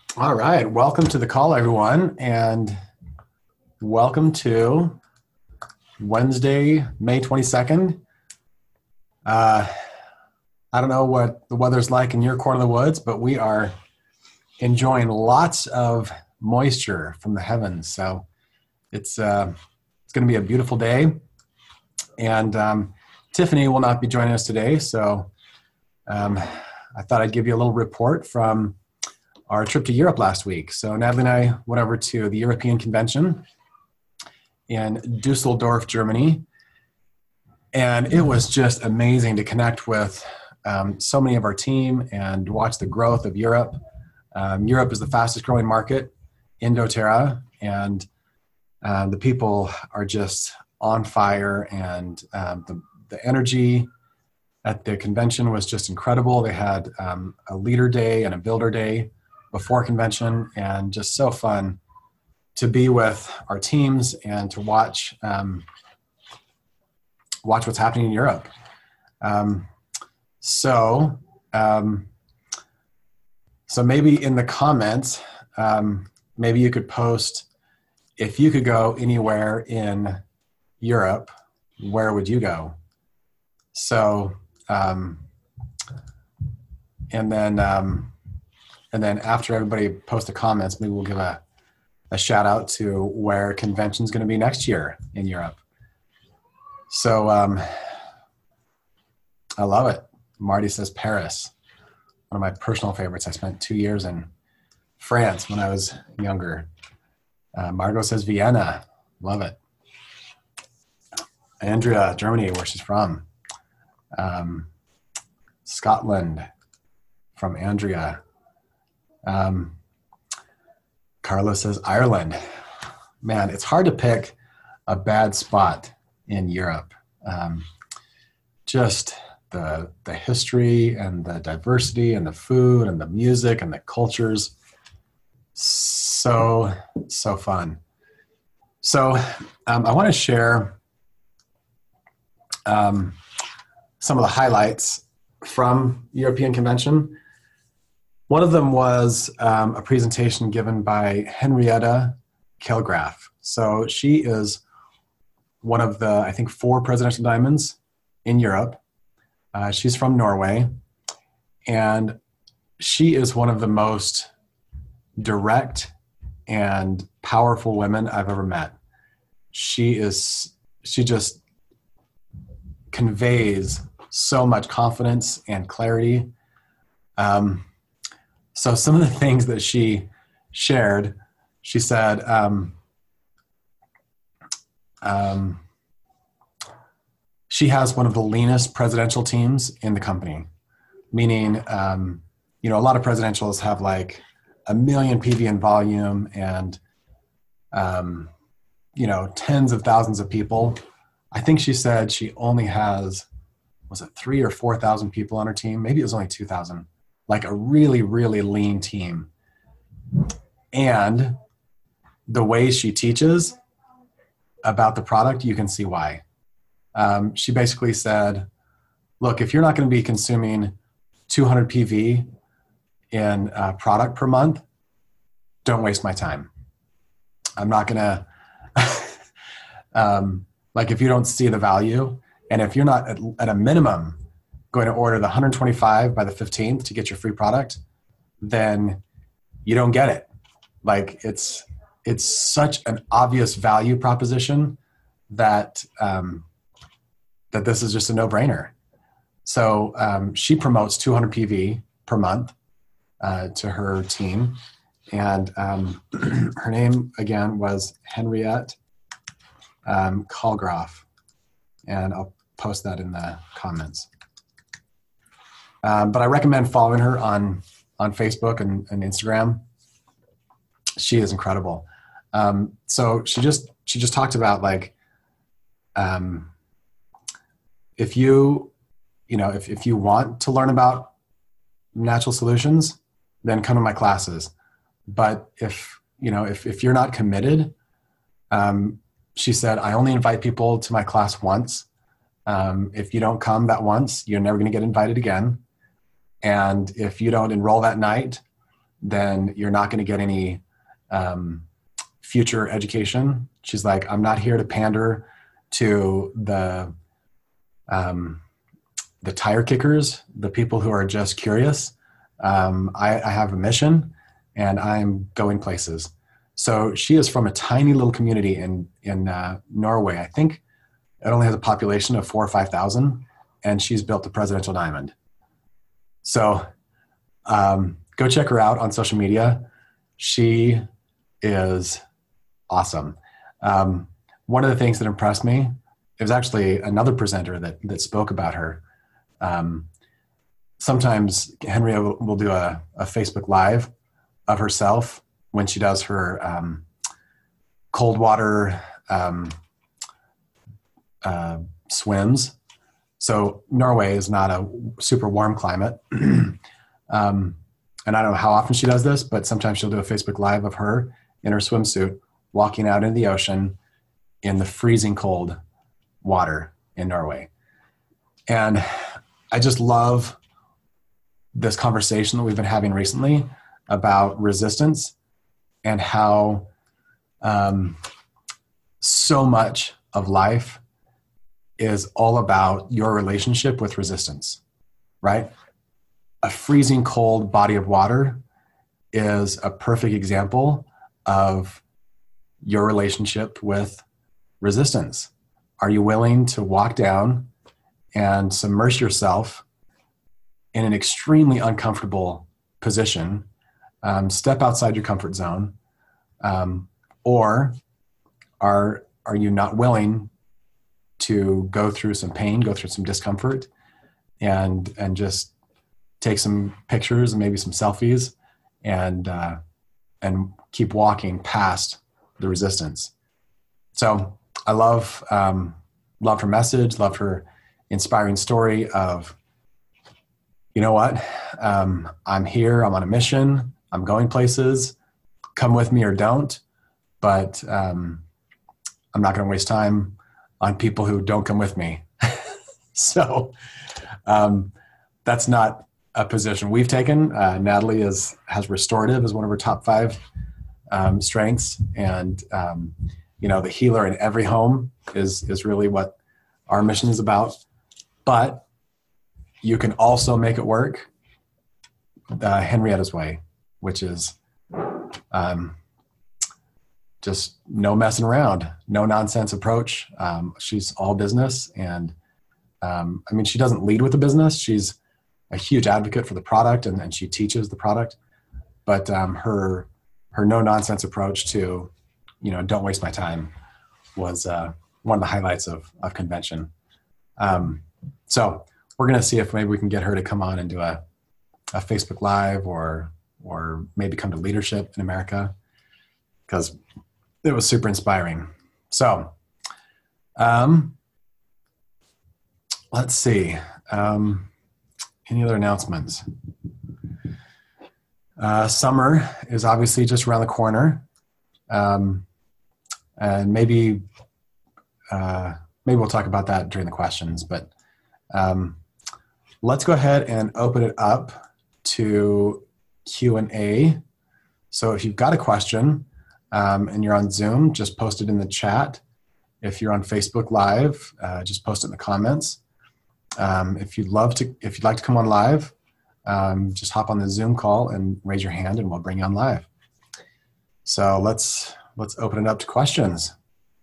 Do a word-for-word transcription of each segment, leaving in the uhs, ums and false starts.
All right. Welcome to the call, everyone. And welcome to Wednesday, May twenty-second. Uh, I don't know what the weather's like in your corner of the woods, but we are enjoying lots of moisture from the heavens. So it's, uh, it's going to be a beautiful day. And um, Tiffany will not be joining us today. So um, I thought I'd give you a little report from our trip to Europe last week. So Natalie and I went over to the European Convention in Dusseldorf, Germany. And it was just amazing to connect with um, so many of our team and watch the growth of Europe. Um, Europe is the fastest growing market in doTERRA, and uh, the people are just on fire, and um, the, the energy at the convention was just incredible. They had um, a leader day and a builder day before convention, and just so fun to be with our teams and to watch um, watch what's happening in Europe. Um, so, um, so maybe in the comments, um, maybe you could post, if you could go anywhere in Europe, where would you go? So, um, and then. Um, And then after everybody posts the comments, maybe we'll give a, a shout out to where convention's going to be next year in Europe. So um, I love it. Marty says Paris, one of my personal favorites. I spent two years in France when I was younger. Uh, Margot says Vienna. Love it. Andrea, Germany, where she's from. Um, Scotland, from Andrea. Um, Carlos says Ireland. Man, it's hard to pick a bad spot in Europe. Um, just the the history and the diversity and the food and the music and the cultures. So, so fun. So um, I want to share um, some of the highlights from European Convention. One of them was um, a presentation given by Henrietta Kelgraf. So she is one of the, I think, four presidential diamonds in Europe. Uh, she's from Norway, and she is one of the most direct and powerful women I've ever met. She is, she just conveys so much confidence and clarity. Um, So some of the things that she shared, she said, um, um, she has one of the leanest presidential teams in the company, meaning, um, you know, a lot of presidentials have like a million P V in volume and, um, you know, tens of thousands of people. I think she said she only has, was it three or four thousand people on her team? Maybe it was only two thousand. Like a really, really lean team. And the way she teaches about the product, you can see why. Um, she basically said, look, if you're not going to be consuming two hundred P V in a product per month, don't waste my time. I'm not going to, um, like if you don't see the value, and if you're not at, at a minimum going to order the one hundred twenty-five by the fifteenth to get your free product, then you don't get it. Like it's, it's such an obvious value proposition that, um, that this is just a no-brainer. So um, she promotes two hundred P V per month uh, to her team. And um, her name again was Henriette um, Kalgraf. And I'll post that in the comments. Um, but I recommend following her on, on Facebook and, and Instagram. She is incredible. Um, so she just, she just talked about like, um, if you, you know, if, if you want to learn about natural solutions, then come to my classes. But if, you know, if, if you're not committed, um, she said, I only invite people to my class once. Um, if you don't come that once, you're never going to get invited again. And if you don't enroll that night, then you're not going to get any um, future education. She's like, I'm not here to pander to the um, the tire kickers, the people who are just curious. Um, I, I have a mission, and I'm going places. So she is from a tiny little community in in uh, Norway. I think it only has a population of four or five thousand, and she's built the Presidential Diamond. So um, go check her out on social media. She is awesome. Um, one of the things that impressed me, it was actually another presenter that that spoke about her. Um, sometimes Henrietta will, will do a, a Facebook Live of herself when she does her um, cold water um, uh, swims. So Norway is not a super warm climate. um, and I don't know how often she does this, but sometimes she'll do a Facebook Live of her in her swimsuit walking out into the ocean in the freezing cold water in Norway. And I just love this conversation that we've been having recently about resistance and how um, so much of life is all about your relationship with resistance, right? A freezing cold body of water is a perfect example of your relationship with resistance. Are you willing to walk down and submerge yourself in an extremely uncomfortable position, um, step outside your comfort zone, um, or are are you not willing to go through some pain, go through some discomfort, and and just take some pictures and maybe some selfies, and uh, and keep walking past the resistance. So I love um, loved her message, loved her inspiring story of, you know what, um, I'm here, I'm on a mission, I'm going places, come with me or don't, but um, I'm not going to waste time on people who don't come with me. So um, that's not a position we've taken. Uh, Natalie is, has restorative as one of her top five um, strengths. And, um, you know, the healer in every home is, is really what our mission is about. But you can also make it work uh, Henrietta's way, which is um, just no messing around, no nonsense approach. Um, she's all business. And um, I mean, she doesn't lead with the business. She's a huge advocate for the product, and, and she teaches the product. But um, her her no nonsense approach to, you know, don't waste my time was uh, one of the highlights of, of convention. Um, so we're going to see if maybe we can get her to come on and do a, a Facebook Live, or or maybe come to Leadership in America, because it was super inspiring. So um, let's see. Um, any other announcements? Uh, summer is obviously just around the corner. Um, and maybe uh, maybe we'll talk about that during the questions, but um, let's go ahead and open it up to Q and A. So if you've got a question um, and you're on Zoom, just post it in the chat. If you're on Facebook Live, uh, just post it in the comments. Um, if you'd love to, if you'd like to come on live, um, just hop on the Zoom call and raise your hand, and we'll bring you on live. So let's let's open it up to questions.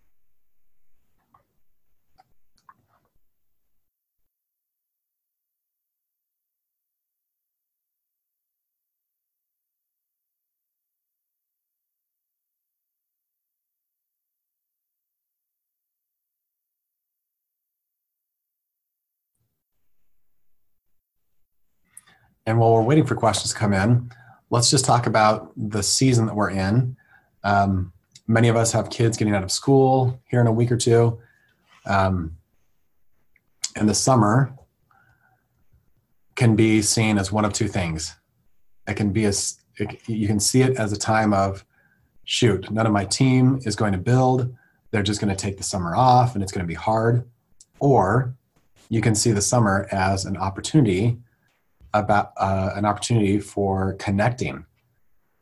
And while we're waiting for questions to come in, let's just talk about the season that we're in. Um, many of us have kids getting out of school here in a week or two. Um, and the summer can be seen as one of two things. It can be as, it, you can see it as a time of, shoot, none of my team is going to build. They're just going to take the summer off and it's going to be hard. Or you can see the summer as an opportunity about uh, an opportunity for connecting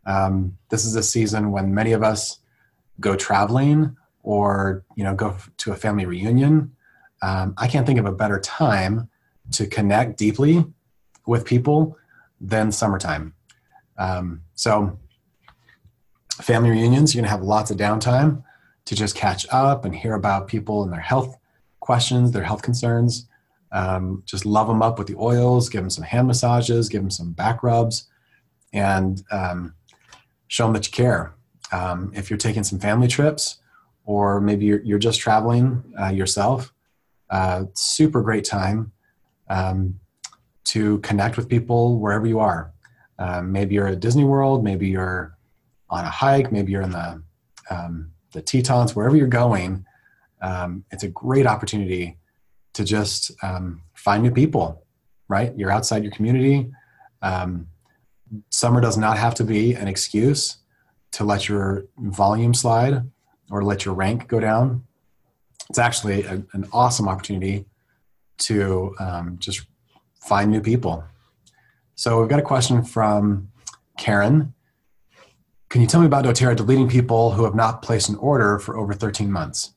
Um, this is a season when many of us go traveling or, you know, go to a family reunion. Um, I can't think of a better time to connect deeply with people than summertime. Um, so family reunions, you're gonna have lots of downtime to just catch up and hear about people and their health questions, their health concerns. Um, just love them up with the oils, give them some hand massages, give them some back rubs, and um, show them that you care. Um, if you're taking some family trips, or maybe you're, you're just traveling uh, yourself, uh, super great time um, to connect with people wherever you are. Um, maybe you're at Disney World, maybe you're on a hike, maybe you're in the um, the Tetons, wherever you're going. Um, it's a great opportunity to just um, find new people, right? You're outside your community. Um, summer does not have to be an excuse to let your volume slide or let your rank go down. It's actually a, an awesome opportunity to um, just find new people. So we've got a question from Karen. Can you tell me about doTERRA deleting people who have not placed an order for over thirteen months?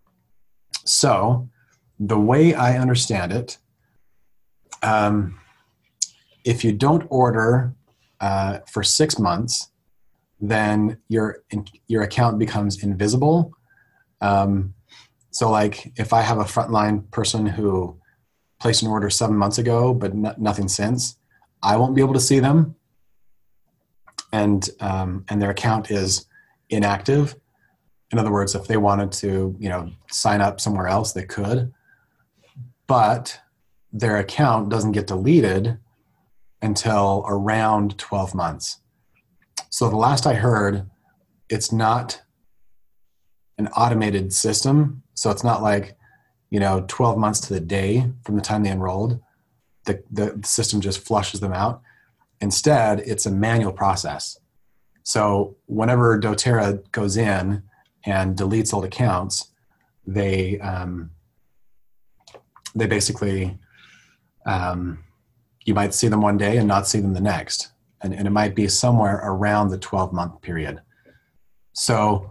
So the way I understand it, um, if you don't order uh, for six months, then your your account becomes invisible. Um, so like if I have a frontline person who placed an order seven months ago, but no, nothing since, I won't be able to see them. And, um, and their account is inactive. In other words, if they wanted to, you know, sign up somewhere else, they could, but their account doesn't get deleted until around twelve months. So the last I heard, it's not an automated system. So it's not like, you know, twelve months to the day from the time they enrolled, the, the system just flushes them out. Instead, it's a manual process. So whenever doTERRA goes in and deletes old accounts, they um, they basically, um, you might see them one day and not see them the next. And, and it might be somewhere around the twelve month period. So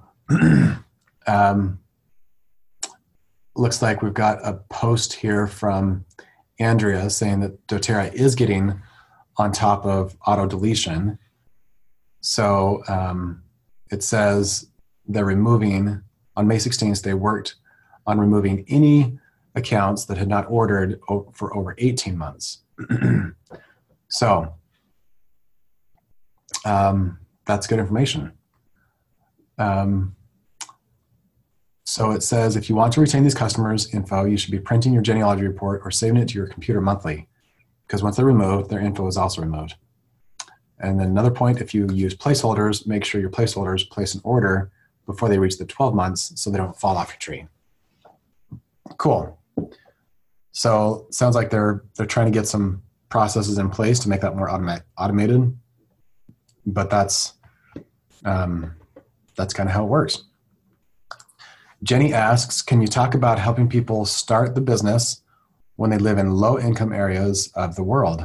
um, looks like we've got a post here from Andrea saying that doTERRA is getting on top of auto deletion. So um, it says they're removing, on May sixteenth, they worked on removing any accounts that had not ordered for over eighteen months. So um, that's good information. Um, so it says, if you want to retain these customers' info, you should be printing your genealogy report or saving it to your computer monthly, because once they're removed, their info is also removed. And then another point, if you use placeholders, make sure your placeholders place an order before they reach the twelve months so they don't fall off your tree. Cool. So sounds like they're they're trying to get some processes in place to make that more automa automated, but that's um, that's kind of how it works. Jenny asks, can you talk about helping people start the business when they live in low-income areas of the world?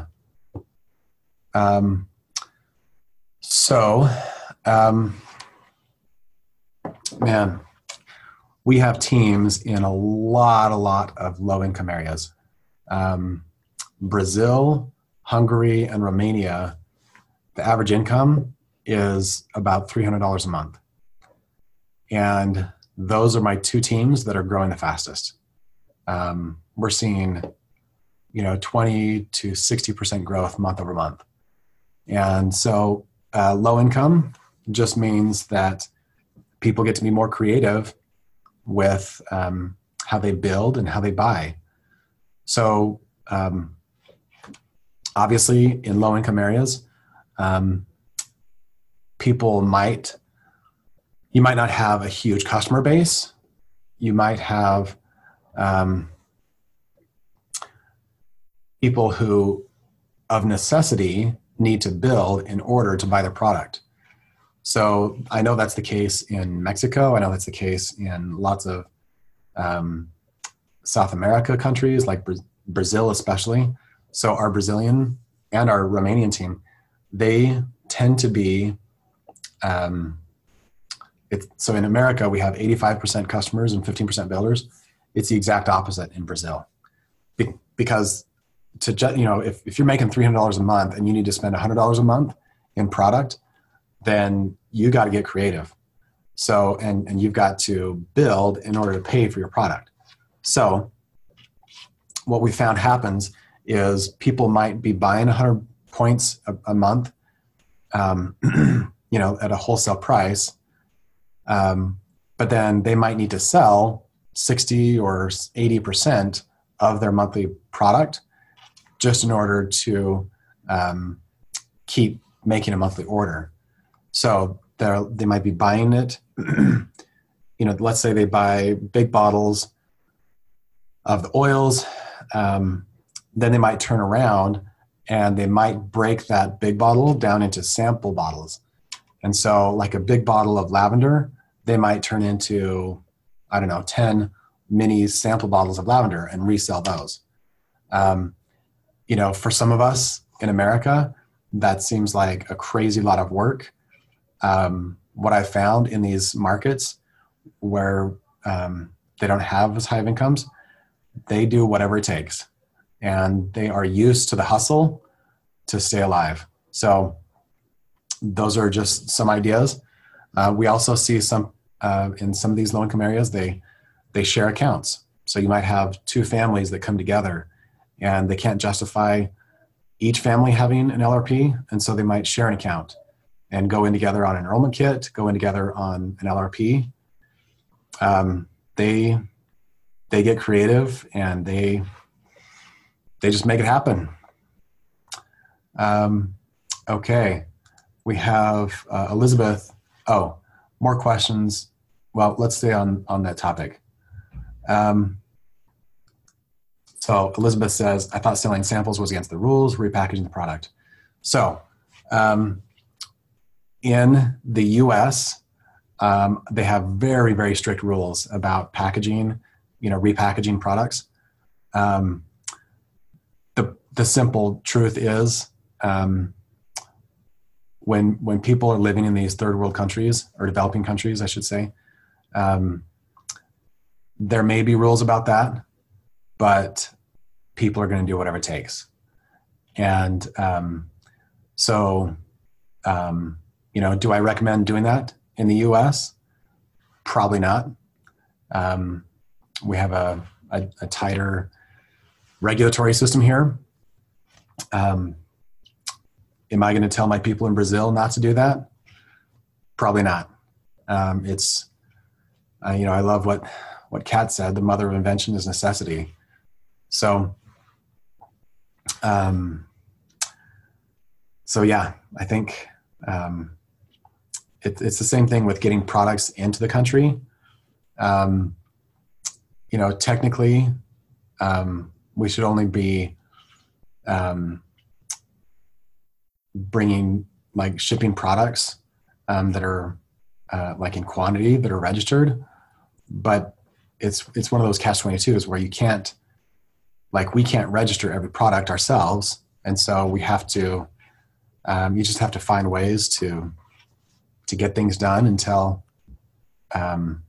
Um, so, um, man, we have teams in a lot, a lot of low-income areas. Um, Brazil, Hungary, and Romania, the average income is about three hundred dollars a month. And those are my two teams that are growing the fastest. Um, we're seeing, you know, twenty to sixty percent growth month over month. And so uh, low income just means that people get to be more creative with um, how they build and how they buy. So um, obviously in low income areas, um, people might, you might not have a huge customer base. You might have um, people who of necessity need to build in order to buy their product. So I know that's the case in Mexico. I know that's the case in lots of um, South America countries, like Bra Brazil especially. So our Brazilian and our Romanian team, they tend to be um, it's, so in America, we have eighty-five percent customers and fifteen percent builders. It's the exact opposite in Brazil. Be, because to ju- you know, if, if you're making three hundred dollars a month and you need to spend one hundred dollars a month in product, then you got to get creative. So, and, and you've got to build in order to pay for your product. So what we found happens is people might be buying one hundred points a, a month, um, you know, at a wholesale price. Um, but then they might need to sell sixty or eighty percent of their monthly product just in order to um, keep making a monthly order. So they're, they might be buying it, you know, let's say they buy big bottles of the oils, um, then they might turn around and they might break that big bottle down into sample bottles. And so like a big bottle of lavender, they might turn into, I don't know, ten mini sample bottles of lavender and resell those. Um, you know, for some of us in America, that seems like a crazy lot of work. Um, what I found in these markets where um, they don't have as high of incomes, they do whatever it takes. And they are used to the hustle to stay alive. So those are just some ideas. Uh, we also see some, uh, in some of these low-income areas, they they share accounts. So you might have two families that come together and they can't justify each family having an L R P. And so they might share an account and go in together on an enrollment kit, go in together on an L R P. Um, they they get creative and they they just make it happen. Um, okay, we have uh, Elizabeth. Oh, more questions. Well, let's stay on on that topic. Um, so Elizabeth says, I thought selling samples was against the rules, repackaging the product. So um, in the U S, um, they have very, very strict rules about packaging, you know, repackaging products. Um, the, the simple truth is um, when, when people are living in these third world countries, or developing countries, I should say, um, there may be rules about that, but people are going to do whatever it takes. And um, so, um, you know, do I recommend doing that in the U S? Probably not. Um, we have a, a, a tighter regulatory system here. Um, am I going to tell my people in Brazil not to do that? Probably not. Um, it's, uh, you know, I love what, what Kat said, the mother of invention is necessity. So, um, so yeah, I think, um, it, it's the same thing with getting products into the country. Um, you know, technically, um, we should only be, um, bringing like shipping products, um, that are, uh, like in quantity that are registered, but it's, it's one of those catch twenty-twos where you can't, like we can't register every product ourselves. And so we have to, um, you just have to find ways to, to get things done until, um,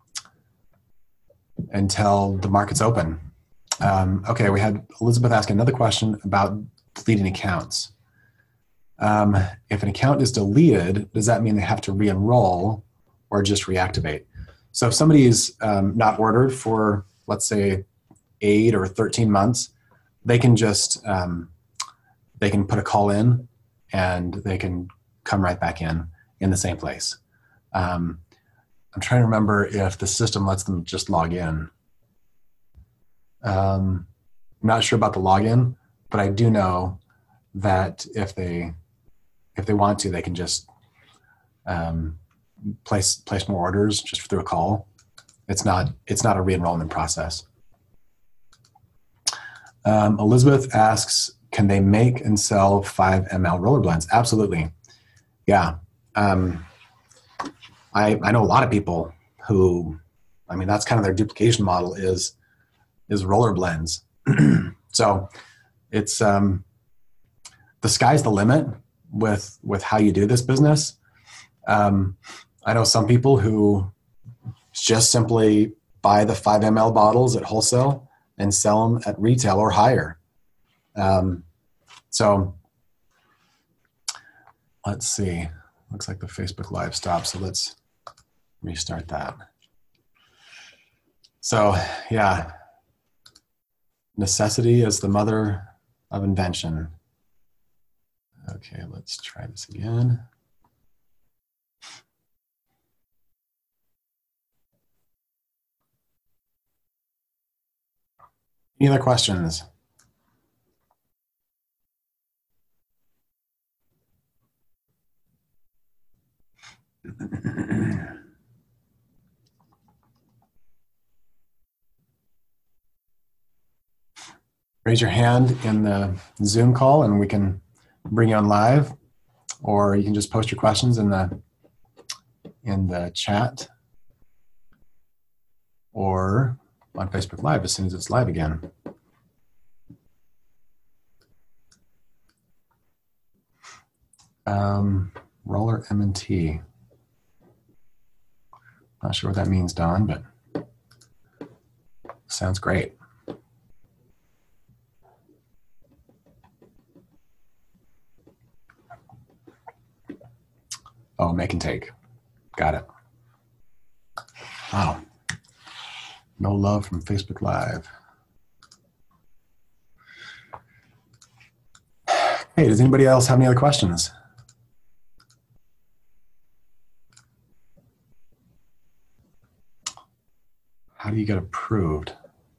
until the market's open. Um, okay. We had Elizabeth ask another question about deleting accounts. Um, if an account is deleted, does that mean they have to re-enroll or just reactivate? So if somebody's um, not ordered for, let's say, eight or thirteen months, they can just, um, they can put a call in and they can come right back in, in the same place. Um, I'm trying to remember if the system lets them just log in. Um, I'm not sure about the login, but I do know that if they, if they want to, they can just um, place place more orders just through a call. It's not it's not a re-enrollment process. Um, Elizabeth asks, can they make and sell five milliliter roller blends? Absolutely. Yeah. Um, I I know a lot of people who, I mean, that's kind of their duplication model is is roller blends. So it's um, the sky's the limit with with how you do this business. Um, I know some people who just simply buy the five milliliter bottles at wholesale and sell them at retail or higher. Um, so let's see. Looks like the Facebook Live stopped, so let's restart that. So yeah, necessity is the mother of invention. Okay, let's try this again. Any other questions? Raise your hand in the Zoom call and we can bring you on live, or you can just post your questions in the in the chat or on Facebook Live as soon as it's live again. Um, roller M and T. Not sure what that means, Don, but sounds great. Oh, make and take. Got it. Wow. No love from Facebook Live. Hey, does anybody else have any other questions? How do you get approved?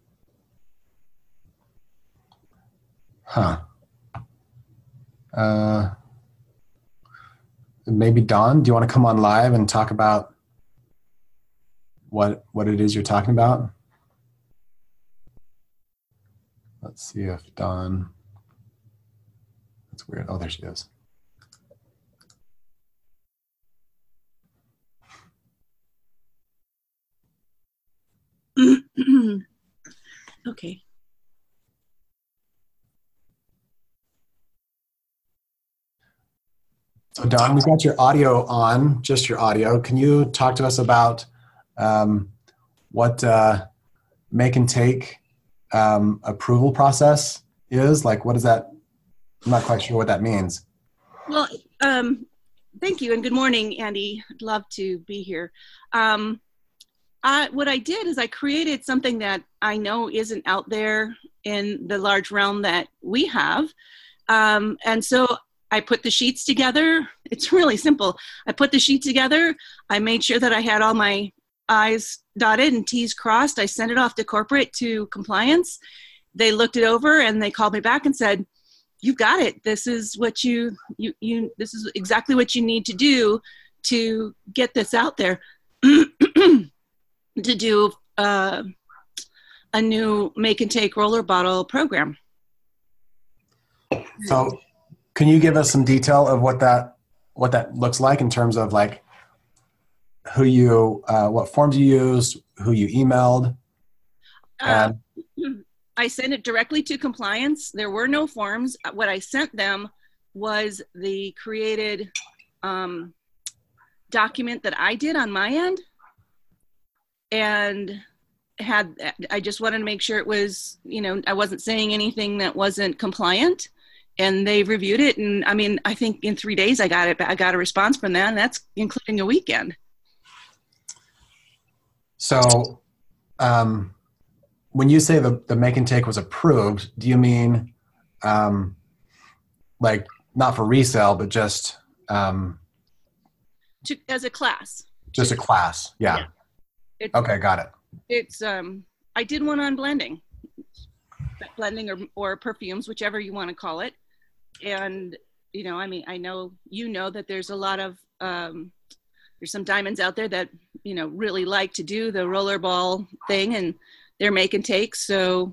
Huh. Uh, maybe Don, do you want to come on live and talk about what what it is you're talking about? Let's see if Don, that's weird. Oh, there she is. Okay. So Don, we got your audio on, just your audio. Can you talk to us about um, what uh, make and take um, approval process is? Like, what is that? I'm not quite sure what that means. Well, um, thank you and good morning, Andy. I'd love to be here. Um, I, what I did is I created something that I know isn't out there in the large realm that we have. Um, and so I put the sheets together. It's really simple. I put the sheet together. I made sure that I had all my I's dotted and T's crossed. I sent it off to corporate to compliance. They looked it over and they called me back and said, "You've got it. This is what you, you, you, this is exactly what you need to do to get this out there." To do uh, a new make and take roller bottle program. So can you give us some detail of what that what that looks like in terms of like who you, uh, what forms you used, who you emailed? Uh, I sent it directly to compliance. There were no forms. What I sent them was the created um, document that I did on my end. And had, I just wanted to make sure it was, you know, I wasn't saying anything that wasn't compliant, and they reviewed it. And I mean, I think in three days I got it, I got a response from them, and that's including a weekend. So um, when you say the, the make and take was approved, do you mean um, like not for resale, but just um, to, as a class? Just a class. Yeah. yeah. It's, okay, got it. It's um, I did one on blending, blending or or perfumes, whichever you want to call it. And you know, I mean, I know you know that there's a lot of um, there's some diamonds out there that you know really like to do the rollerball thing, and they're make and take. So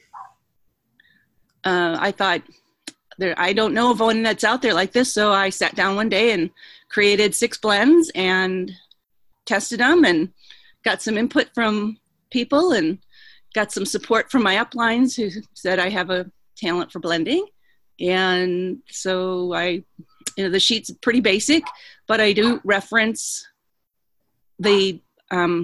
uh, I thought there, I don't know of one that's out there like this. So I sat down one day and created six blends and tested them and got some input from people and got some support from my uplines who said I have a talent for blending. And so I you know, the sheet's pretty basic, but I do reference the um,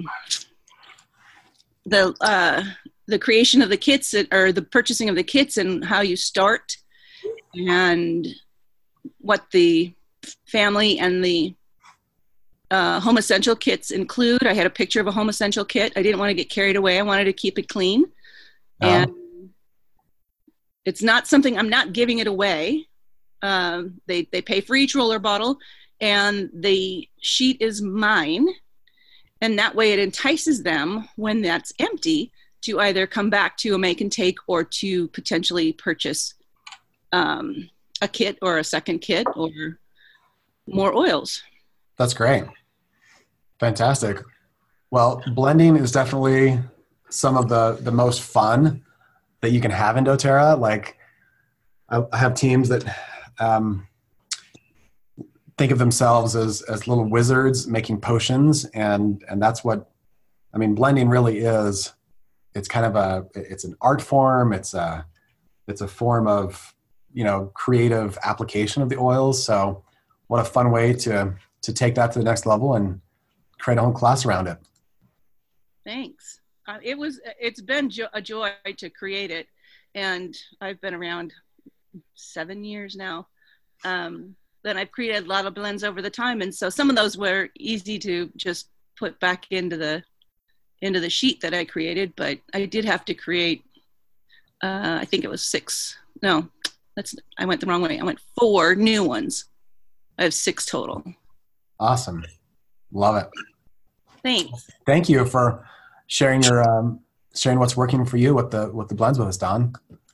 the uh, the creation of the kits, or the purchasing of the kits, and how you start, and what the family and the uh, home essential kits include. I had a picture of a home essential kit. I didn't want to get carried away. I wanted to keep it clean. Um, and it's not something, I'm not giving it away. Um, they, they pay for each roller bottle, and the sheet is mine. And that way it entices them, when that's empty, to either come back to a make and take, or to potentially purchase um, a kit or a second kit or more oils. That's great. Fantastic. Well, blending is definitely some of the, the most fun that you can have in doTERRA. Like, I, I have teams that um, think of themselves as, as little wizards making potions. And, and that's what, I mean, blending really is. It's kind of a, it's an art form. It's a, it's a form of, you know, creative application of the oils. So what a fun way to, to take that to the next level and create a whole class around it. Thanks. Uh, it was, it's been jo- a joy to create it. And I've been around seven years now. Um, then I've created a lot of blends over the time. And so some of those were easy to just put back into the, into the sheet that I created, but I did have to create, uh, I think it was six. No, that's, I went the wrong way. I went four new ones. I have six total. Awesome. Love it. Thanks. Thank you for sharing your, um, sharing what's working for you with the, with the blends with us, Dawn.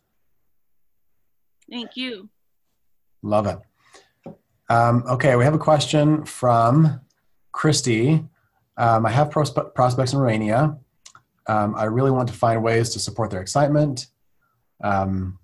Thank you. Love it. Um, okay. We have a question from Christy. Um, I have prospe- prospects in Romania. Um, I really want to find ways to support their excitement. Um,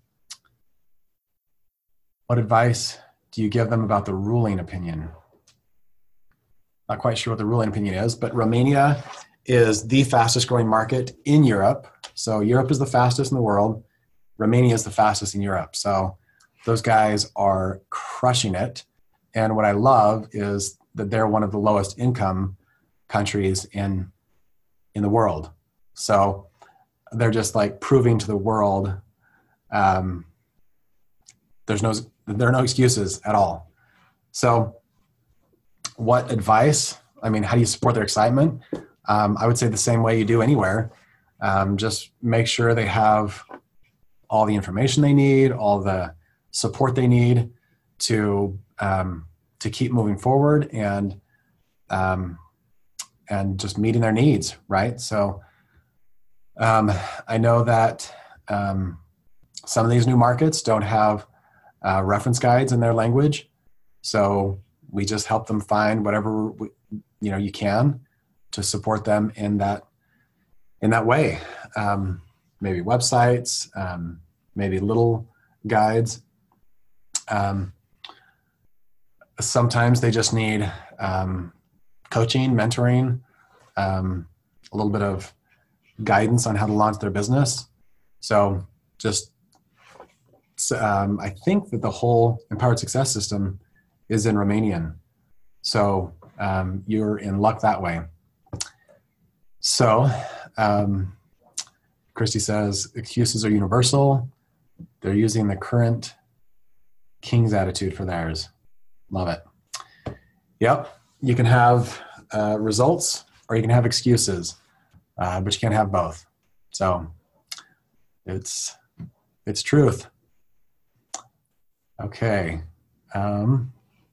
what advice do you give them about the ruling opinion? Not quite sure what the ruling opinion is, but Romania is the fastest growing market in Europe. So Europe is the fastest in the world. Romania is the fastest in Europe. So those guys are crushing it. And what I love is that they're one of the lowest income countries in, in the world. So they're just like proving to the world, um, there's no, there are no excuses at all. So what advice? I mean, how do you support their excitement? Um, I would say the same way you do anywhere. Um, just make sure they have all the information they need, all the support they need to um, to keep moving forward and um, and just meeting their needs, right? So um, I know that um, some of these new markets don't have uh, reference guides in their language, so we just help them find whatever we, you know you can to support them in that in that way. Um, maybe websites, um, maybe little guides. Um, sometimes they just need um, coaching, mentoring, um, a little bit of guidance on how to launch their business. So just, um, I think that the whole Empowered Success system is in Romanian. So um, you're in luck that way. So um, Christy says, excuses are universal. They're using the current king's attitude for theirs. Love it. Yep. You can have uh, results or you can have excuses, uh, but you can't have both. So it's, it's truth. Okay. Um,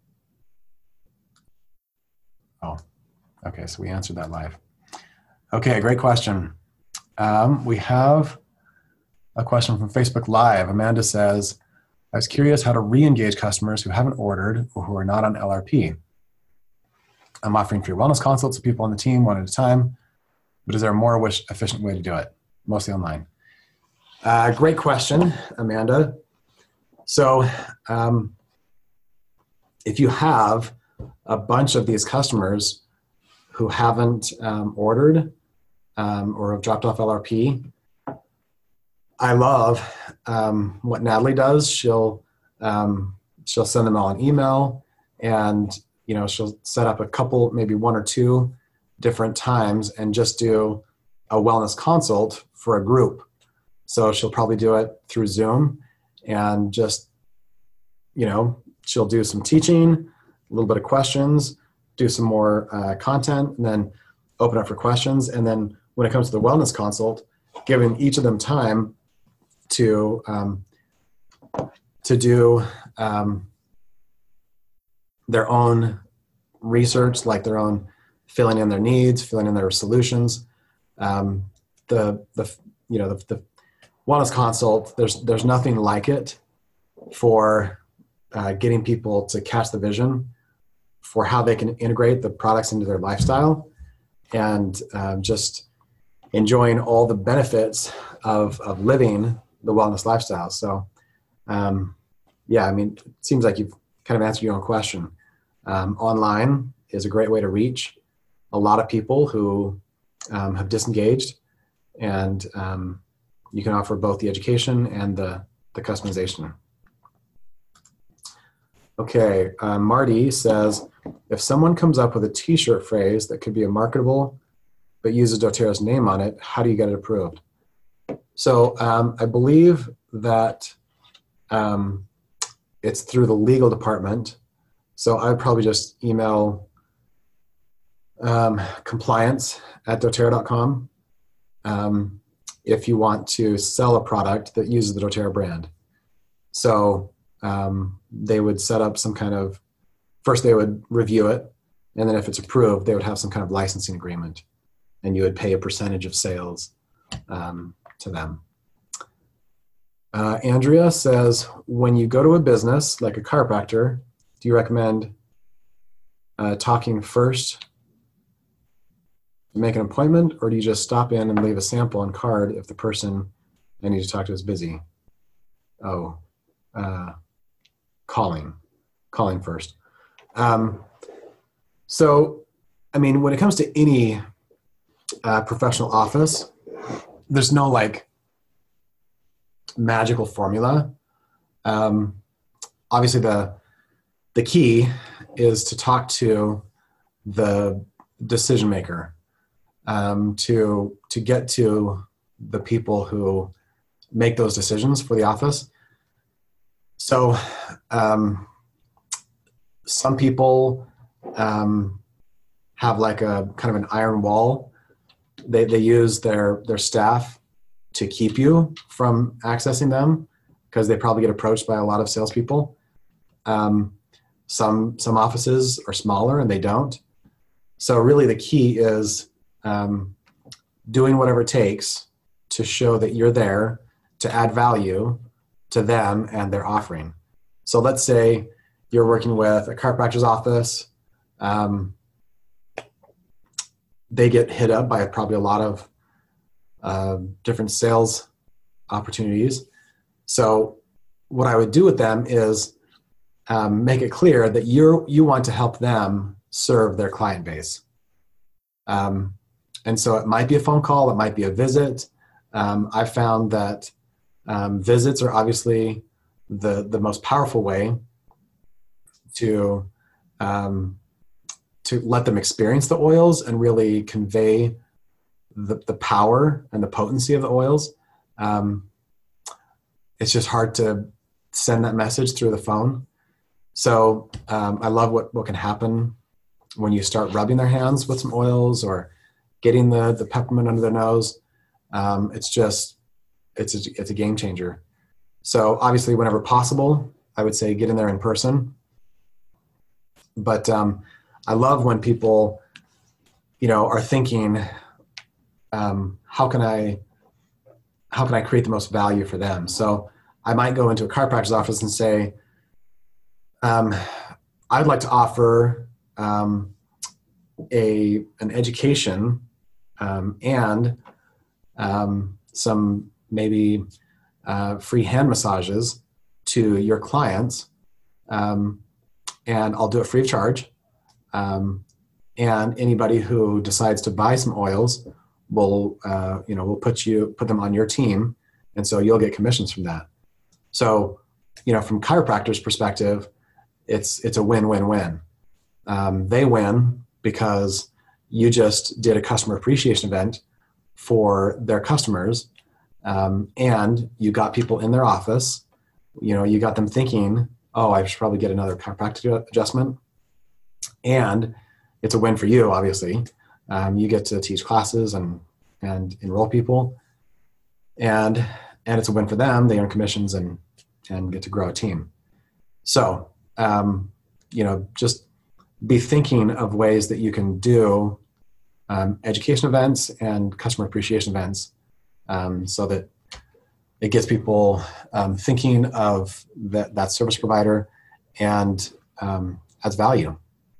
oh, okay. So we answered that live. Okay. Great question. Um, we have a question from Facebook Live. Amanda says, I was curious how to re-engage customers who haven't ordered or who are not on L R P. I'm offering free wellness consults to people on the team one at a time, but is there a more wish, efficient way to do it? Mostly online. Uh, great question, Amanda. So um, if you have a bunch of these customers who haven't um, ordered um, or have dropped off L R P, I love um, what Natalie does. She'll um, she'll send them all an email and, you know, she'll set up a couple, maybe one or two different times and just do a wellness consult for a group. So she'll probably do it through Zoom and just, you know, she'll do some teaching, a little bit of questions, do some more uh, content, and then open up for questions. And then when it comes to the wellness consult, giving each of them time to um, to do um, their own research, like their own filling in their needs, filling in their solutions. Um, the the you know the, the wellness consult, there's there's nothing like it for uh, getting people to catch the vision for how they can integrate the products into their lifestyle, and um, just enjoying all the benefits of of living the wellness lifestyle. So, um, yeah, I mean, it seems like you've kind of answered your own question. Um, online is a great way to reach a lot of people who um, have disengaged, and um, you can offer both the education and the, the customization. Okay, uh, Marty says, if someone comes up with a t-shirt phrase that could be a marketable but uses doTERRA's name on it, how do you get it approved? So um, I believe that um, it's through the legal department. So I would probably just email um, compliance at doTERRA dot com um, if you want to sell a product that uses the doTERRA brand. So um, they would set up some kind of, first they would review it, and then if it's approved, they would have some kind of licensing agreement, and you would pay a percentage of sales um, to them. Uh, Andrea says, when you go to a business like a chiropractor, do you recommend uh, talking first to make an appointment, or do you just stop in and leave a sample on card if the person I need to talk to is busy? Oh, uh, calling, calling first. Um, so, I mean, when it comes to any uh, professional office, there's no like magical formula. Um, obviously, the the key is to talk to the decision maker, um, to to get to the people who make those decisions for the office. So, um, some people um, have like a kind of an iron wall. They they use their their staff to keep you from accessing them because they probably get approached by a lot of salespeople. Um, some some offices are smaller and they don't. So really the key is um, doing whatever it takes to show that you're there to add value to them and their offering. So let's say you're working with a chiropractor's office. Um, they get hit up by probably a lot of uh, different sales opportunities. So what I would do with them is um, make it clear that you you want to help them serve their client base. Um, and so it might be a phone call, it might be a visit. Um, I found that um, visits are obviously the, the most powerful way to um, to let them experience the oils and really convey the, the power and the potency of the oils. Um, it's just hard to send that message through the phone. So um, I love what, what can happen when you start rubbing their hands with some oils or getting the, the peppermint under their nose. Um, it's just, it's a, it's a game changer. So obviously whenever possible, I would say get in there in person. But um, I love when people, you know, are thinking, um, how can I, how can I create the most value for them? So I might go into a chiropractor's office and say, um, I'd like to offer um, a an education um, and um, some maybe uh, free hand massages to your clients, um, and I'll do it free of charge. Um, and anybody who decides to buy some oils will, uh, you know, we'll put you put them on your team, and so you'll get commissions from that. So, you know, from chiropractor's perspective, it's it's a win-win-win. Um, they win because you just did a customer appreciation event for their customers, um, and you got people in their office. You know, you got them thinking, oh, I should probably get another chiropractic adjustment. And it's a win for you, obviously. Um, you get to teach classes and and enroll people, and and it's a win for them. They earn commissions and and get to grow a team. So, um, you know, just be thinking of ways that you can do um, education events and customer appreciation events, um, so that it gets people um, thinking of that, that service provider and um, adds value.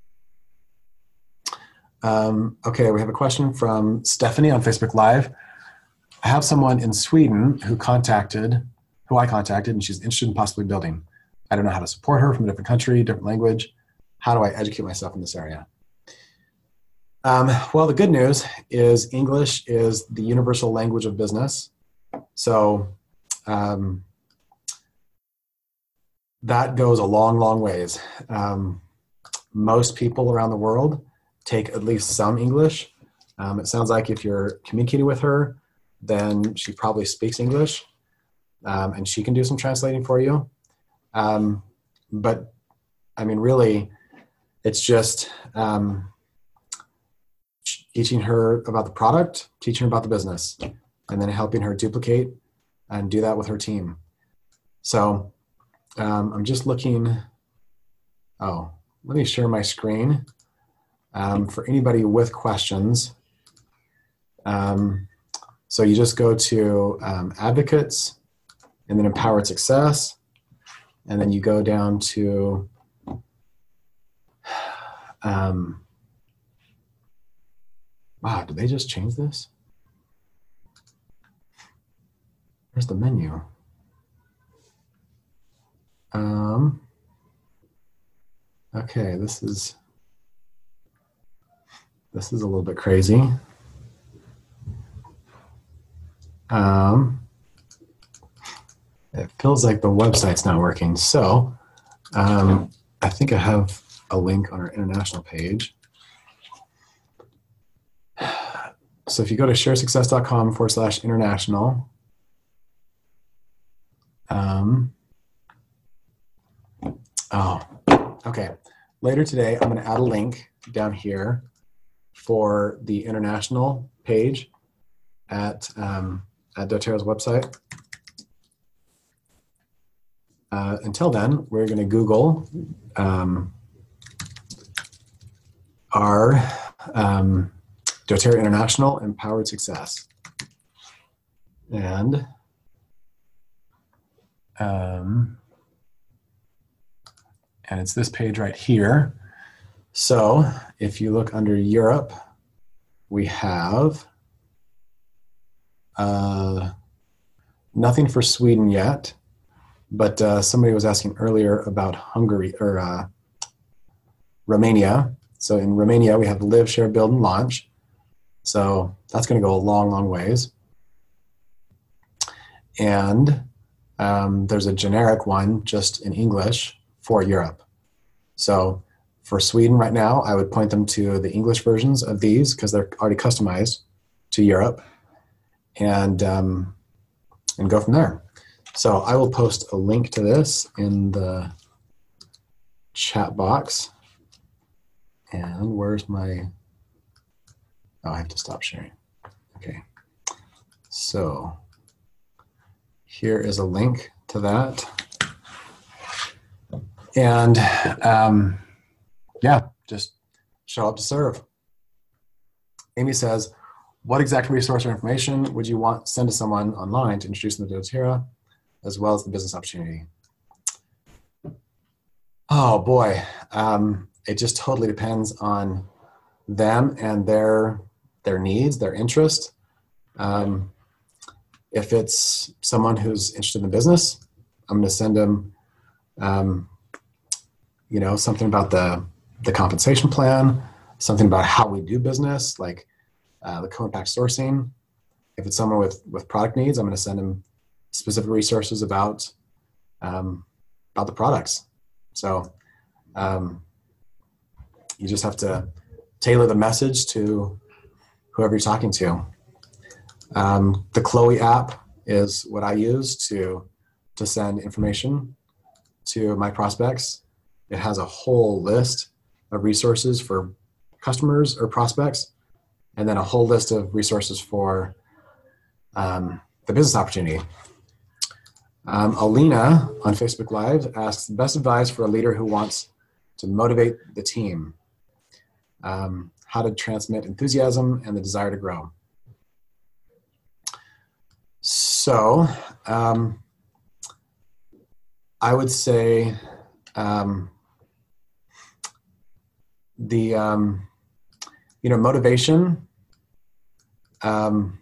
Um, okay, we have a question from Stephanie on Facebook Live. I have someone in Sweden who contacted, who I contacted, and she's interested in possibly building. I don't know how to support her from a different country, different language. How do I educate myself in this area? Um, well, the good news is English is the universal language of business. So um, that goes a long, long ways. Um, most people around the world take at least some English. Um, it sounds like if you're communicating with her, then she probably speaks English, um, and she can do some translating for you. Um, but I mean, really, it's just um, teaching her about the product, teaching her about the business, and then helping her duplicate and do that with her team. So um, I'm just looking. Oh, let me share my screen. Um, for anybody with questions, um, so you just go to um, advocates and then empowered success, and then you go down to um, wow, did they just change this? Where's the menu? Um, okay, this is This is a little bit crazy. Um, it feels like the website's not working. So um, I think I have a link on our international page. So if you go to sharesuccess.com forward slash international, um, oh, okay. Later today, I'm going to add a link down here for the international page at, um, at doTERRA's website. Uh, until then, we're going to Google um, our um, doTERRA International Empowered Success. And um, and it's this page right here. So if you look under Europe, we have uh, nothing for Sweden yet, but uh, somebody was asking earlier about Hungary or uh, Romania. So in Romania, we have Live, Share, Build, and Launch. So that's going to go a long, long ways. And um, there's a generic one just in English for Europe. So for Sweden right now, I would point them to the English versions of these because they're already customized to Europe, and um, and go from there. So I will post a link to this in the chat box. And where's my, oh, I have to stop sharing. Okay. So here is a link to that. And um, yeah, just show up to serve. Amy says, what exact resource or information would you want to send to someone online to introduce them to doTERRA, as well as the business opportunity? Oh boy, um, it just totally depends on them and their their needs, their interest. Um, if it's someone who's interested in business, I'm going to send them, um, you know, something about the the compensation plan, something about how we do business, like uh, the co-impact sourcing. If it's someone with with product needs, I'm going to send them specific resources about um, about the products. So Um, you just have to tailor the message to whoever you're talking to. Um, the Chloe app is what I use to, to send information to my prospects. It has a whole list of resources for customers or prospects, and then a whole list of resources for um, the business opportunity. Um, Alina on Facebook Live asks, best advice for a leader who wants to motivate the team. Um, how to transmit enthusiasm and the desire to grow. So um, I would say um, the, um, you know, motivation, um,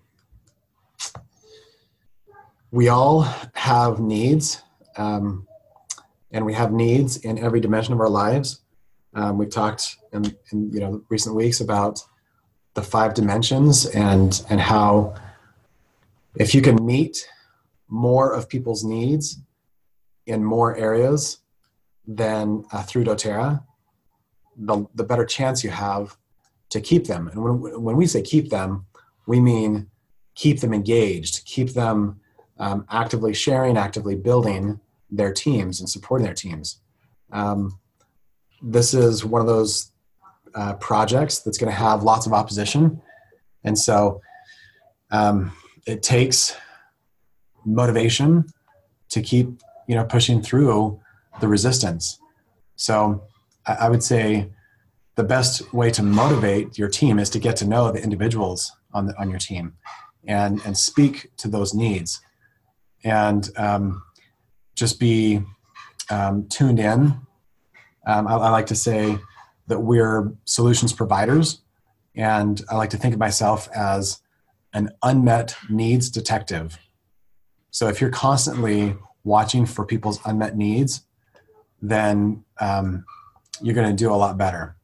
we all have needs, um, and we have needs in every dimension of our lives. Um, we've talked in, in you know recent weeks about the five dimensions and and how if you can meet more of people's needs in more areas than uh, through doTERRA, the the better chance you have to keep them. And when when we say keep them, we mean keep them engaged, keep them um, actively sharing, actively building their teams and supporting their teams. Um, this is one of those uh, projects that's going to have lots of opposition. And so um, it takes motivation to keep, you know, pushing through the resistance. So I, I would say the best way to motivate your team is to get to know the individuals on the, on your team and, and speak to those needs, and um, just be um, tuned in. Um, I, I like to say that we're solutions providers, and I like to think of myself as an unmet needs detective. So if you're constantly watching for people's unmet needs, then um, you're going to do a lot better.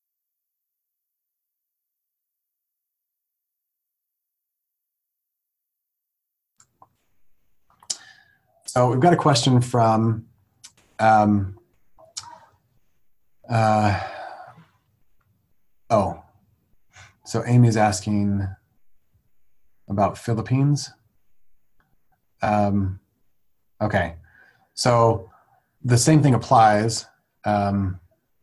So we've got a question from um, uh, oh, so Amy's asking about Philippines. Um, okay, so the same thing applies um,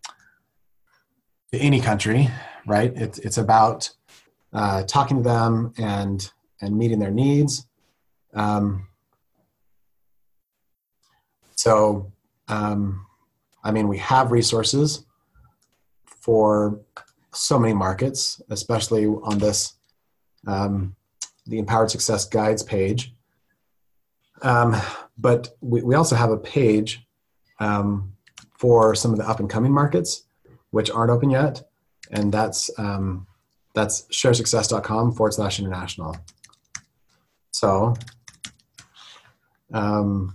to any country, right? It's it's about uh, talking to them and and meeting their needs. Um, so, um, I mean, we have resources for so many markets, especially on this um, the Empowered Success Guides page. Um, but we, we also have a page um, for some of the up and coming markets, which aren't open yet. And that's, um, that's sharesuccess.com forward slash international. So, um,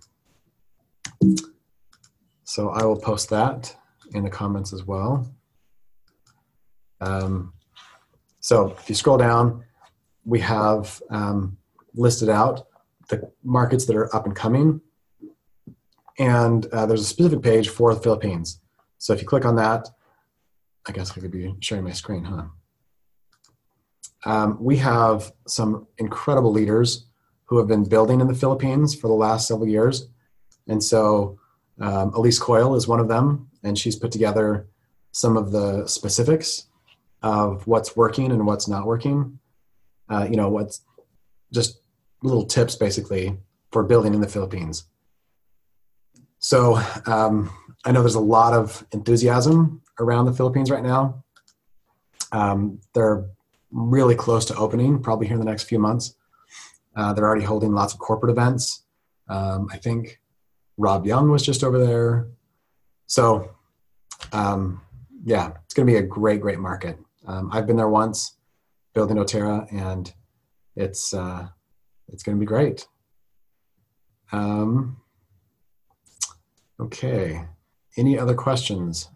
so I will post that in the comments as well. Um, so if you scroll down, we have um, listed out the markets that are up and coming. And uh, there's a specific page for the Philippines. So if you click on that, I guess I could be sharing my screen, huh? Um, we have some incredible leaders who have been building in the Philippines for the last several years. And so um, Elise Coyle is one of them, and she's put together some of the specifics of what's working and what's not working. Uh, you know, what's just little tips basically for building in the Philippines. So um, I know there's a lot of enthusiasm around the Philippines right now. Um, they're really close to opening, probably here in the next few months. Uh, they're already holding lots of corporate events. Um, I think Rob Young was just over there. So um, yeah, it's going to be a great, great market. Um, I've been there once, building doTERRA, and it's uh, it's going to be great. Um, okay, any other questions?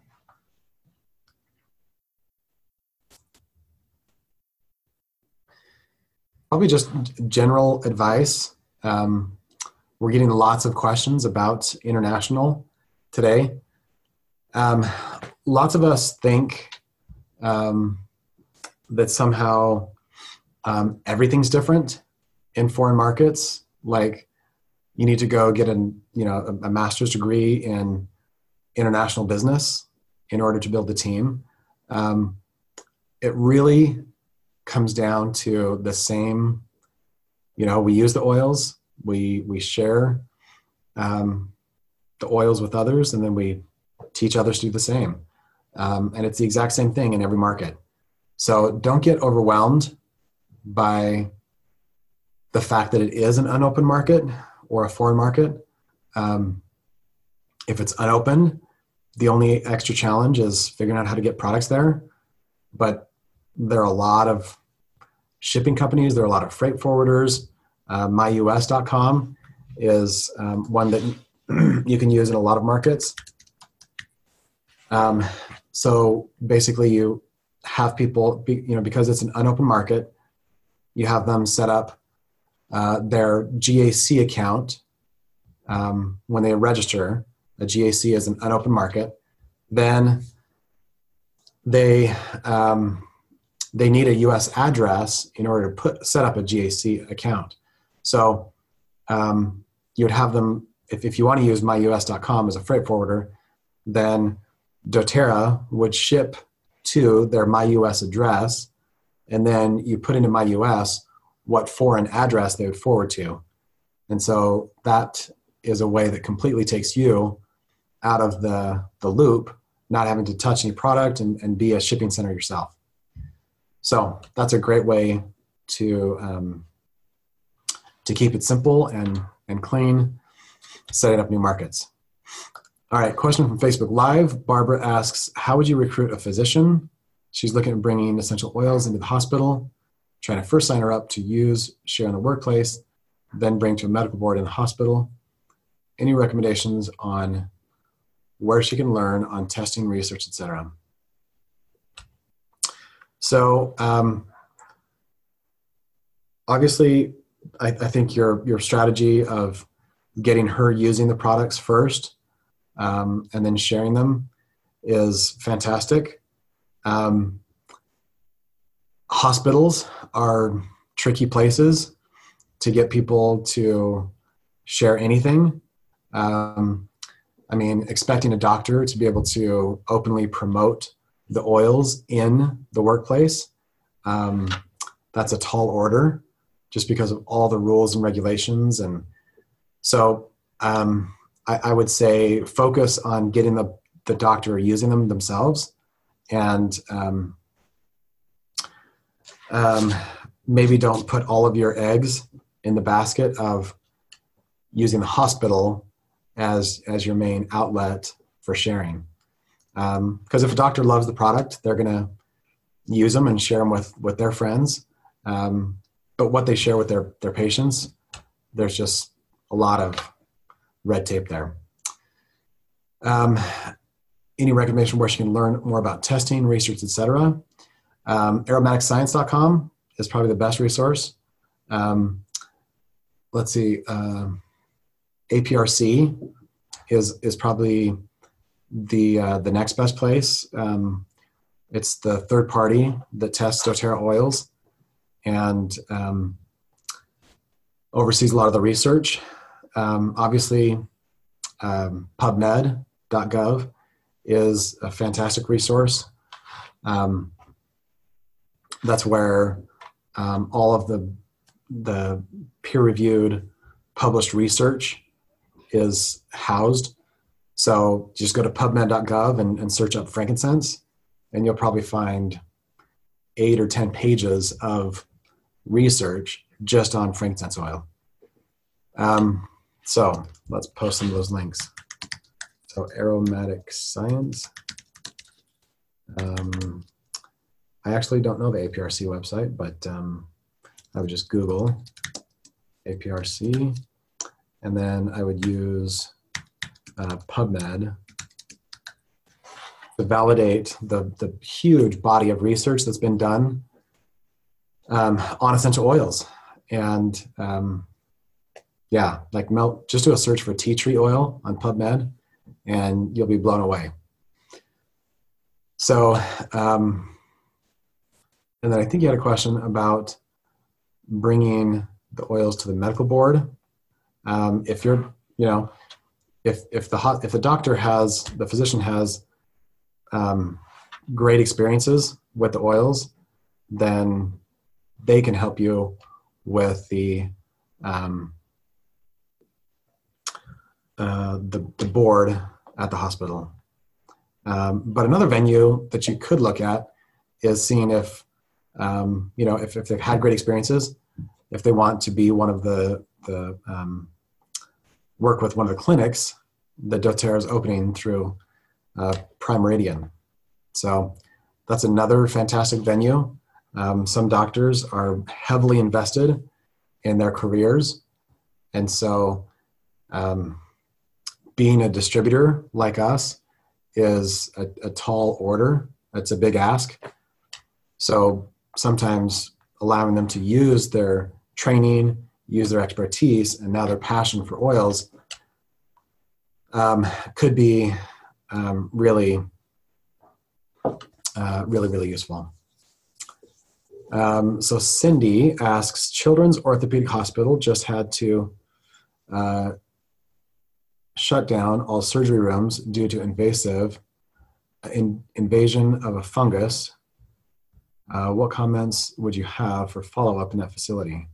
Probably just general advice. Um, we're getting lots of questions about international today. Um, lots of us think um, that somehow um, everything's different in foreign markets. Like you need to go get an, you know, a, a master's degree in international business in order to build a team. Um, it really comes down to the same, you know, we use the oils, we, we share um, the oils with others, and then we teach others to do the same. Um, and it's the exact same thing in every market. So don't get overwhelmed by the fact that it is an unopened market or a foreign market. Um, if it's unopened, the only extra challenge is figuring out how to get products there. But there are a lot of shipping companies, there are a lot of freight forwarders. Uh, my U S dot com is um, one that you can use in a lot of markets. Um, so basically you have people, be, you know, because it's an unopened market, you have them set up uh, their G A C account um, when they register. A G A C is an unopened market. Then they um, they need a U S address in order to put set up a G A C account. So um, you would have them, if, if you want to use my U S dot com as a freight forwarder, then doTERRA would ship to their MyUS address, and then you put into MyUS what foreign address they would forward to. And so that is a way that completely takes you out of the, the loop, not having to touch any product and, and be a shipping center yourself. So that's a great way to, um, to keep it simple and, and clean, setting up new markets. All right, question from Facebook Live. Barbara asks, how would you recruit a physician? She's looking at bringing essential oils into the hospital, trying to first sign her up to use, share in the workplace, then bring to a medical board in the hospital. Any recommendations on where she can learn on testing, research, et cetera? So um, obviously, I, I think your, your strategy of getting her using the products first um, and then sharing them is fantastic. Um, hospitals are tricky places to get people to share anything. Um, I mean, expecting a doctor to be able to openly promote the oils in the workplace, um, that's a tall order just because of all the rules and regulations. And so um, I, I would say focus on getting the, the doctor using them themselves, and um, um, maybe don't put all of your eggs in the basket of using the hospital as, as your main outlet for sharing. Because um, if a doctor loves the product, they're going to use them and share them with, with their friends. Um, but what they share with their, their patients, there's just a lot of red tape there. Um, any recommendation where she can learn more about testing, research, et cetera? Um, aromatic science dot com is probably the best resource. Um, let's see, uh, A P R C is, is probably the uh, the next best place. Um, it's the third party that tests doTERRA oils and um, oversees a lot of the research. Um, obviously, um, pubmed dot gov is a fantastic resource. Um, that's where um, all of the the peer-reviewed published research is housed. So just go to pubmed dot gov and, and search up frankincense, and you'll probably find eight or ten pages of research just on frankincense oil. Um, so let's post some of those links. So Aromatic Science. Um, I actually don't know the A P R C website, but um, I would just Google A P R C, and then I would use uh, PubMed to validate the, the huge body of research that's been done um, on essential oils. And um, yeah, like melt, just do a search for tea tree oil on PubMed and you'll be blown away. So, um, and then I think you had a question about bringing the oils to the medical board. Um, if you're, you know, if if the hot, if the doctor has, the physician has um, great experiences with the oils, then they can help you with the um, uh, the, the board at the hospital. Um, but another venue that you could look at is seeing if, um, you know, if, if they've had great experiences, if they want to be one of the, the um, work with one of the clinics that doTERRA is opening through uh, Prime Meridian. So that's another fantastic venue. Um, some doctors are heavily invested in their careers. And so um, being a distributor like us is a, a tall order. It's a big ask. So sometimes allowing them to use their training, use their expertise, and now their passion for oils um, could be um, really, uh, really, really useful. Um, so Cindy asks, Children's Orthopedic Hospital just had to uh, shut down all surgery rooms due to invasive in, invasion of a fungus. Uh, what comments would you have for follow-up in that facility?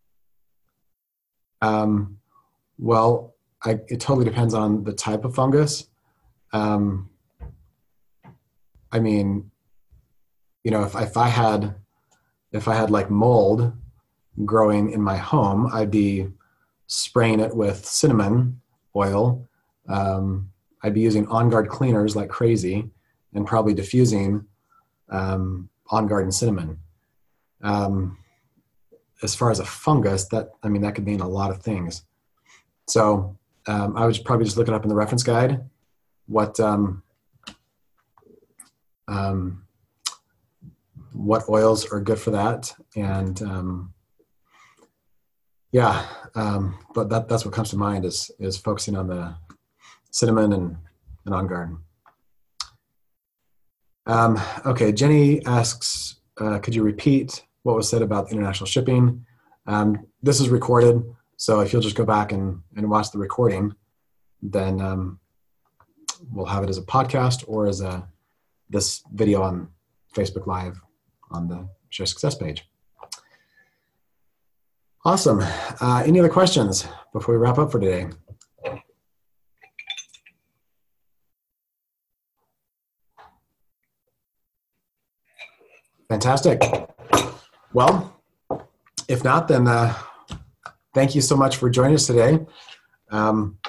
Um, well, I, it totally depends on the type of fungus. Um, I mean, you know, if, if I had, if I had like mold growing in my home, I'd be spraying it with cinnamon oil. Um, I'd be using On Guard cleaners like crazy and probably diffusing um, On Guard and cinnamon. Um, as far as a fungus, that, I mean, that could mean a lot of things. So um, I would probably just look it up in the reference guide, what, um, um, what oils are good for that. And um, yeah, um, but that, that's what comes to mind is, is focusing on the cinnamon and, and On Guard. Um, okay, Jenny asks, uh, could you repeat what was said about international shipping? Um, this is recorded, so if you'll just go back and, and watch the recording, then um, we'll have it as a podcast or as a this video on Facebook Live on the Share Success page. Awesome. Uh, any other questions before we wrap up for today? Fantastic. Well, if not, then uh, thank you so much for joining us today. Um,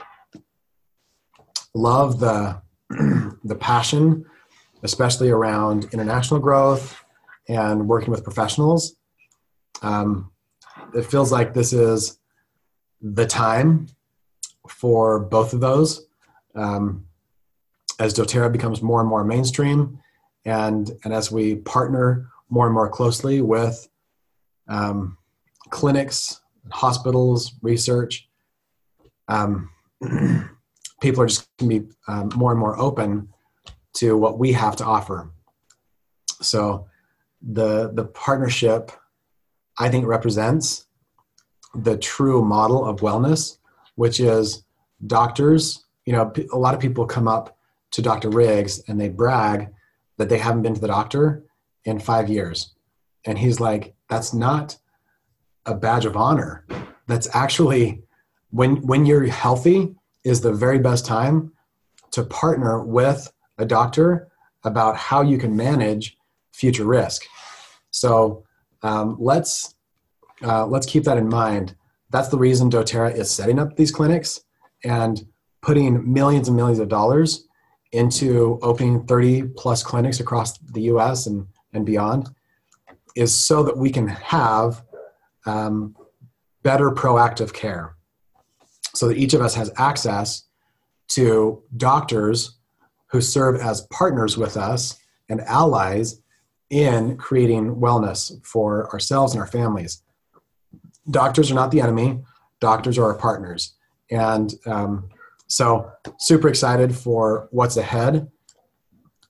love the, the passion, especially around international growth and working with professionals. Um, it feels like this is the time for both of those um, as doTERRA becomes more and more mainstream, and, and as we partner more and more closely with um, clinics, hospitals, research, um, people are just going to be um, more and more open to what we have to offer. So the, the partnership, I think, represents the true model of wellness, which is doctors. You know, a lot of people come up to Doctor Riggs and they brag that they haven't been to the doctor in five years. And he's like, that's not a badge of honor. That's actually, when, when you're healthy is the very best time to partner with a doctor about how you can manage future risk. So um, let's, uh, let's keep that in mind. That's the reason doTERRA is setting up these clinics and putting millions and millions of dollars into opening thirty plus clinics across the U S and, and beyond, is so that we can have um, better proactive care, so that each of us has access to doctors who serve as partners with us and allies in creating wellness for ourselves and our families. Doctors are not the enemy. Doctors are our partners. And um, so super excited for what's ahead.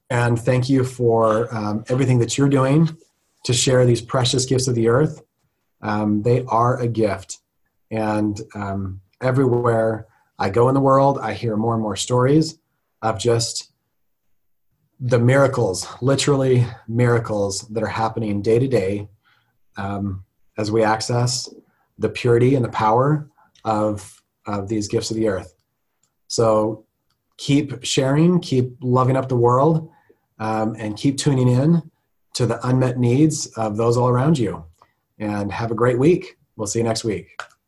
And thank you for um, everything that you're doing to share these precious gifts of the earth. Um, they are a gift. And um, everywhere I go in the world, I hear more and more stories of just the miracles, literally miracles that are happening day to day um, as we access the purity and the power of, of these gifts of the earth. So keep sharing, keep loving up the world, um, and keep tuning in to the unmet needs of those all around you. And have a great week. We'll see you next week.